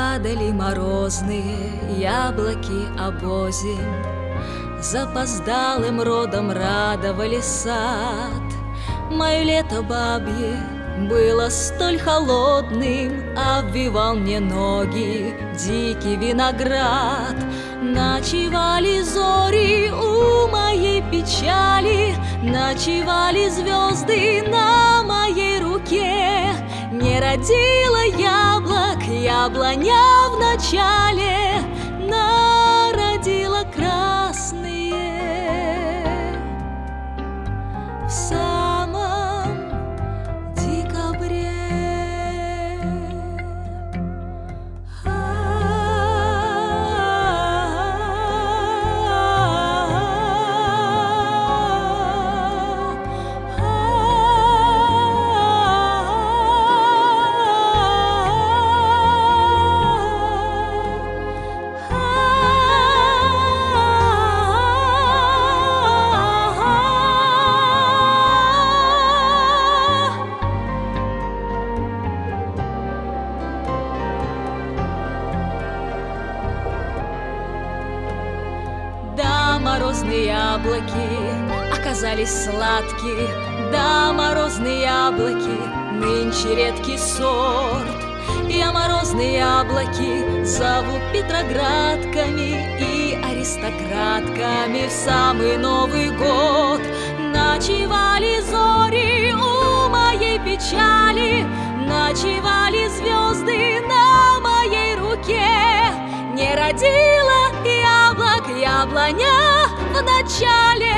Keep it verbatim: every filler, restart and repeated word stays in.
Падали морозные яблоки обозим, запоздалым родом радовали сад. Мое лето бабье было столь холодным, обвивал мне ноги дикий виноград. Ночевали зори у моей печали, ночевали звезды на моей руке. Не родила яблок яблоня в начале, народила красные в самом декабре. Морозные яблоки оказались сладкие, да, морозные яблоки нынче редкий сорт. Я морозные яблоки зову петроградками и аристократками в самый Новый год. Ночевали зори у моей печали, ночевали звезды на моей руке. Не родила яблок яблоня в начале,